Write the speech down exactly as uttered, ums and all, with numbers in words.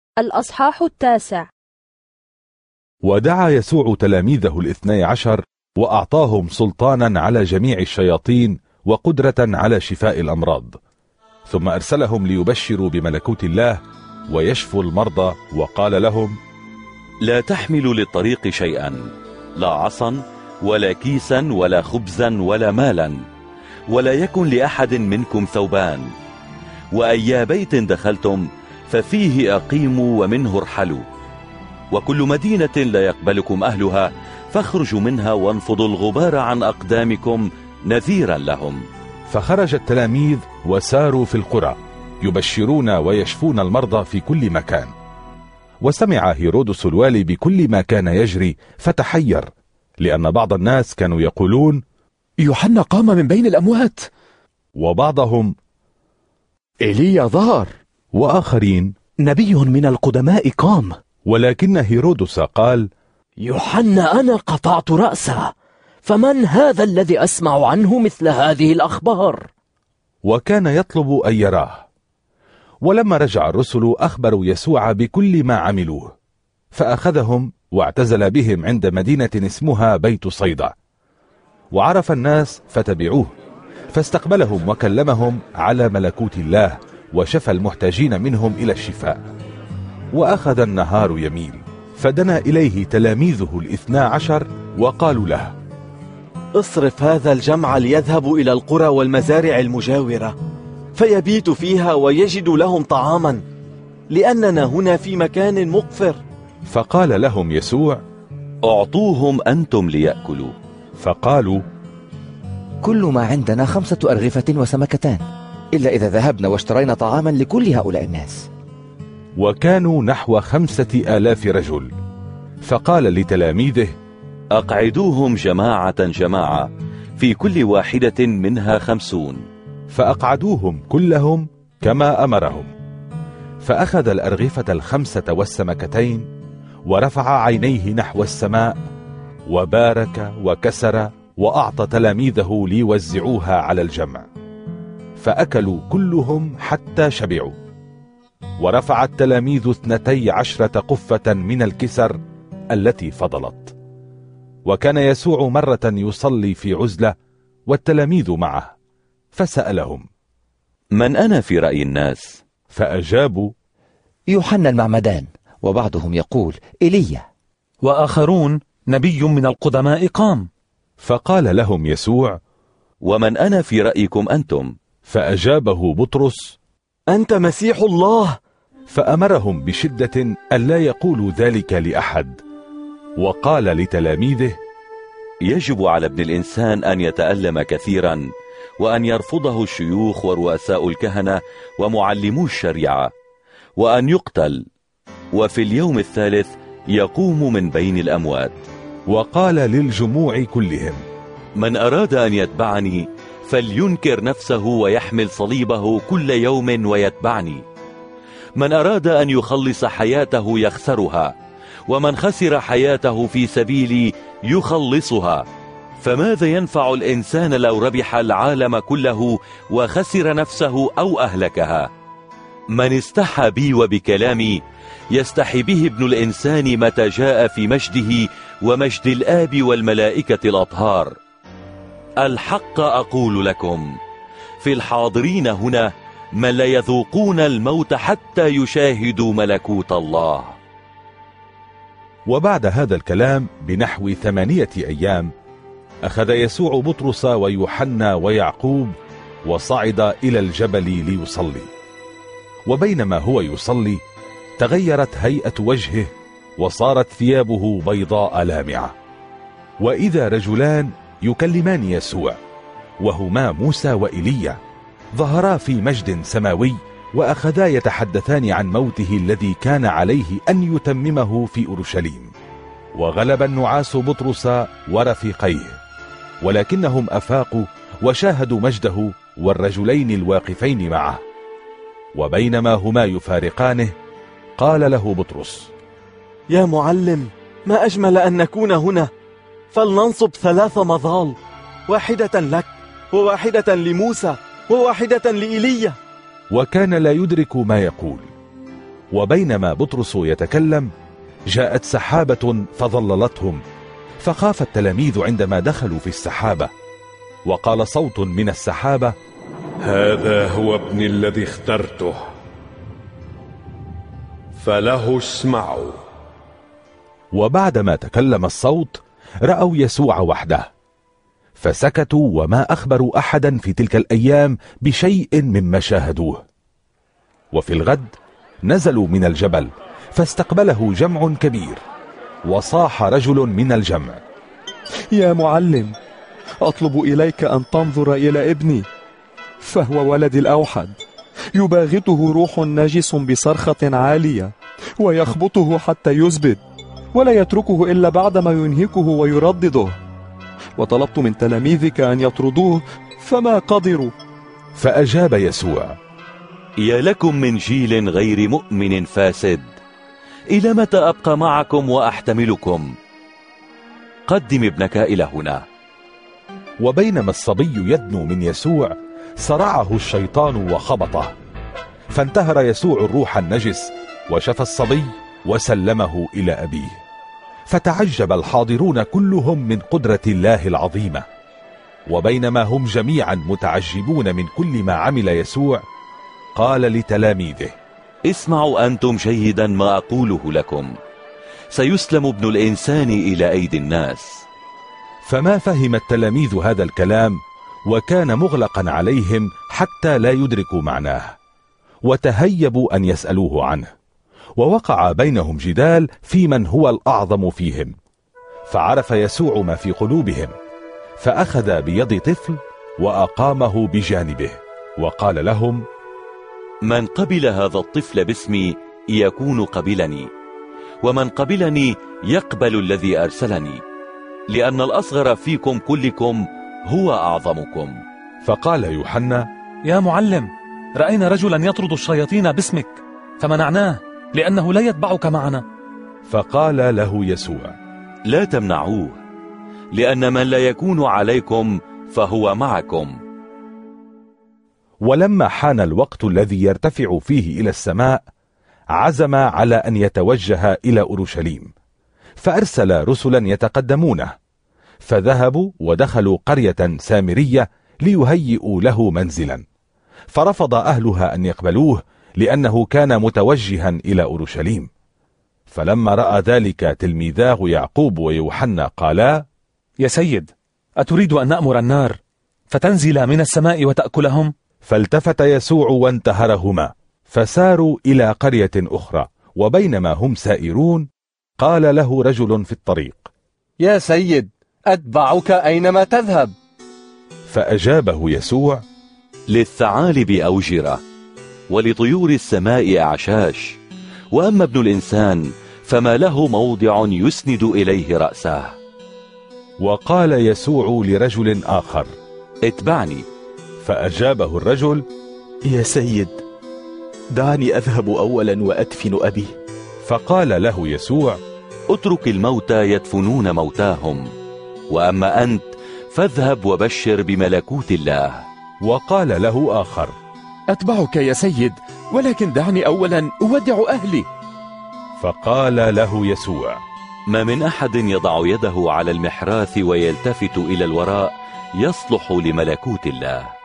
الأصحاح التاسع. ودعا يسوع تلاميذه الاثني عشر وأعطاهم سلطانا على جميع الشياطين وقدرة على شفاء الأمراض، ثم أرسلهم ليبشروا بملكوت الله ويشفوا المرضى، وقال لهم: لا تحملوا للطريق شيئا، لا عصا ولا كيسا ولا خبزا ولا مالا، ولا يكن لأحد منكم ثوبان، وأي بيت دخلتم ففيه أقيموا ومنه ارحلوا، وكل مدينة لا يقبلكم أهلها فاخرجوا منها وانفضوا الغبار عن أقدامكم نذيرا لهم. فخرج التلاميذ وساروا في القرى يبشرون ويشفون المرضى في كل مكان. وسمع هيرودس الوالي بكل ما كان يجري فتحير، لأن بعض الناس كانوا يقولون: يوحنا قام من بين الأموات، وبعضهم: إيليا ظهر، وآخرين: نبي من القدماء قام. ولكن هيرودس قال: يوحنا أنا قطعت رأسه، فمن هذا الذي أسمع عنه مثل هذه الأخبار؟ وكان يطلب أن يراه. ولما رجع الرسل أخبروا يسوع بكل ما عملوه، فأخذهم واعتزل بهم عند مدينة اسمها بيت صيدا. وعرف الناس فتبعوه، فاستقبلهم وكلمهم على ملكوت الله، وشفى المحتاجين منهم إلى الشفاء. وأخذ النهار يميل، فدنا إليه تلاميذه الاثنى عشر وقالوا له: اصرف هذا الجمع ليذهبوا إلى القرى والمزارع المجاورة فيبيتوا فيها ويجدوا لهم طعاما، لأننا هنا في مكان مقفر. فقال لهم يسوع: أعطوهم أنتم ليأكلوا. فقالوا: كل ما عندنا خمسة أرغفة وسمكتان، إلا إذا ذهبنا واشترينا طعاما لكل هؤلاء الناس. وكانوا نحو خمسة آلاف رجل. فقال لتلاميذه: أقعدوهم جماعة جماعة، في كل واحدة منها خمسون. فأقعدوهم كلهم كما أمرهم. فأخذ الأرغفة الخمسة والسمكتين، ورفع عينيه نحو السماء، وبارك وكسر، وأعطى تلاميذه ليوزعوها على الجمع. فأكلوا كلهم حتى شبعوا. ورفع التلاميذ اثنتي عشرة قفة من الكسر التي فضلت. وكان يسوع مرة يصلي في عزلة والتلاميذ معه، فسألهم: من أنا في رأي الناس؟ فأجابوا: يوحنا المعمدان، وبعضهم يقول إيليا، وآخرون نبي من القدماء قام. فقال لهم يسوع: ومن أنا في رأيكم أنتم؟ فأجابه بطرس: أنت مسيح الله. فأمرهم بشدة ألا يقولوا ذلك لأحد. وقال لتلاميذه: يجب على ابن الإنسان أن يتألم كثيرا، وأن يرفضه الشيوخ ورؤساء الكهنة ومعلمو الشريعة، وأن يقتل، وفي اليوم الثالث يقوم من بين الأموات. وقال للجموع كلهم: من أراد أن يتبعني فلينكر نفسه ويحمل صليبه كل يوم ويتبعني. من أراد أن يخلص حياته يخسرها، ومن خسر حياته في سبيلي يخلصها. فماذا ينفع الإنسان لو ربح العالم كله وخسر نفسه أو أهلكها؟ من استحى بي وبكلامي يستحي به ابن الإنسان متى جاء في مجده ومجد الآب والملائكة الأطهار. الحق أقول لكم، في الحاضرين هنا من لا يذوقون الموت حتى يشاهدوا ملكوت الله. وبعد هذا الكلام بنحو ثمانية أيام أخذ يسوع بطرس ويوحنا ويعقوب وصعد إلى الجبل ليصلي. وبينما هو يصلي تغيرت هيئة وجهه، وصارت ثيابه بيضاء لامعة. وإذا رجلان يكلمان يسوع، وهما موسى وإيليا، ظهرا في مجد سماوي، وأخذا يتحدثان عن موته الذي كان عليه أن يتممه في أورشليم. وغلب النعاس بطرس ورفيقيه، ولكنهم أفاقوا وشاهدوا مجده والرجلين الواقفين معه. وبينما هما يفارقانه قال له بطرس: يا معلم، ما أجمل أن نكون هنا، فلننصب ثلاث مظال، واحدة لك وواحدة لموسى وواحدة لإيليا. وكان لا يدرك ما يقول. وبينما بطرس يتكلم جاءت سحابة فظللتهم، فخاف التلاميذ عندما دخلوا في السحابة. وقال صوت من السحابة: هذا هو ابني الذي اخترته، فله اسمعوا. وبعدما تكلم الصوت رأوا يسوع وحده، فسكتوا وما أخبروا أحدا في تلك الأيام بشيء مما شاهدوه. وفي الغد نزلوا من الجبل، فاستقبله جمع كبير، وصاح رجل من الجمع: يا معلم، أطلب إليك أن تنظر إلى ابني، فهو ولدي الأوحد، يباغته روح نجس بصرخة عالية، ويخبطه حتى يزبد، ولا يتركه إلا بعدما ينهكه ويردده. وطلبت من تلاميذك أن يطردوه فما قدروا. فأجاب يسوع: يا لكم من جيل غير مؤمن فاسد، إلى متى أبقى معكم وأحتملكم؟ قدم ابنك إلى هنا. وبينما الصبي يدنو من يسوع صرعه الشيطان وخبطه، فانتهر يسوع الروح النجس وشفى الصبي وسلمه إلى أبيه. فتعجب الحاضرون كلهم من قدرة الله العظيمة. وبينما هم جميعا متعجبون من كل ما عمل يسوع، قال لتلاميذه: اسمعوا أنتم جيدا ما أقوله لكم، سيسلم ابن الإنسان إلى أيدي الناس. فما فهم التلاميذ هذا الكلام، وكان مغلقا عليهم حتى لا يدركوا معناه، وتهيبوا أن يسألوه عنه. ووقع بينهم جدال في من هو الأعظم فيهم. فعرف يسوع ما في قلوبهم، فأخذ بيد طفل وأقامه بجانبه، وقال لهم: من قبل هذا الطفل باسمي يكون قبلني، ومن قبلني يقبل الذي أرسلني، لأن الأصغر فيكم كلكم هو أعظمكم. فقال يوحنا: يا معلم، رأينا رجلا يطرد الشياطين باسمك، فمنعناه لأنه لا يتبعك معنا. فقال له يسوع: لا تمنعوه، لأن من لا يكون عليكم فهو معكم. ولما حان الوقت الذي يرتفع فيه إلى السماء، عزم على أن يتوجه إلى أورشليم، فأرسل رسلا يتقدمونه، فذهبوا ودخلوا قرية سامرية ليهيئوا له منزلا. فرفض أهلها أن يقبلوه، لأنه كان متوجها إلى أورشليم. فلما رأى ذلك تلميذاه يعقوب ويوحنا قالا: يا سيد، أتريد أن نأمر النار فتنزل من السماء وتأكلهم؟ فالتفت يسوع وانتهرهما، فساروا إلى قرية أخرى. وبينما هم سائرون، قال له رجل في الطريق: يا سيد، أتبعك أينما تذهب. فأجابه يسوع: للثعالب أوجرة، ولطيور السماء أعشاش، وأما ابن الإنسان فما له موضع يسند إليه رأسه. وقال يسوع لرجل آخر: اتبعني. فأجابه الرجل: يا سيد، دعني أذهب أولا وأدفن أبي. فقال له يسوع: اترك الموتى يدفنون موتاهم، وأما أنت فاذهب وبشر بملكوت الله. وقال له آخر: أتبعك يا سيد، ولكن دعني أولا أودع أهلي. فقال له يسوع: ما من أحد يضع يده على المحراث ويلتفت إلى الوراء يصلح لملكوت الله.